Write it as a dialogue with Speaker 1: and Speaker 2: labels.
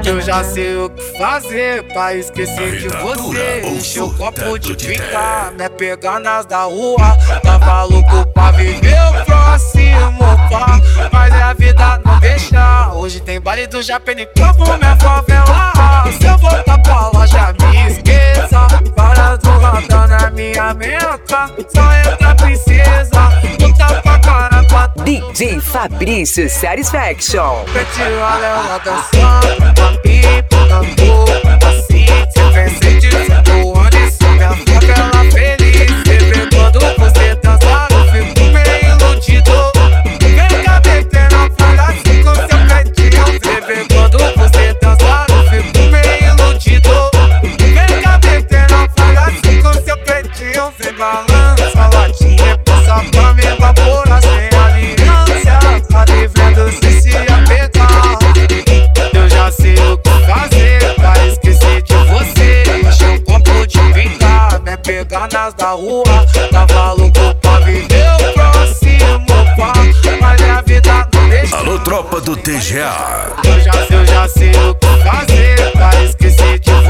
Speaker 1: Eu já sei o que fazer pra esquecer de você. Encher o copo de pintar, né? Pegar nas da rua. Tava louco pra viver o próximo pá, mas a vida não deixa. Hoje tem baile do Japene, como minha favela. Se eu voltar pra loja, me esqueça. Para do radar na minha meta. Só entra princesa, puta pra cara.
Speaker 2: DJ Fabrício Satisfaction.
Speaker 1: Pediu a Lela dançando, a pipa, tambor, assim. Se vencer de 5 anos, minha favela feliz. Bebê, quando você dançar, eu fico meio iludido. Vem cá, metendo fala assim com seu peitinho. Bebê, quando você dançar, eu fico meio iludido. Vem cá, metendo fala assim com seu peitinho. Vem balança a latinha, passa pra me evaporar sem aliança. Tá vivendo sem se apegar. Eu já sei o que fazer pra esquecer de você. Encher um copo de pintar, né? Pegar nas da rua. Tava louco pra viver o próximo pá, mas a vida não deixa.
Speaker 3: Alô, tropa do TGA.
Speaker 1: Eu já sei o que fazer pra esquecer de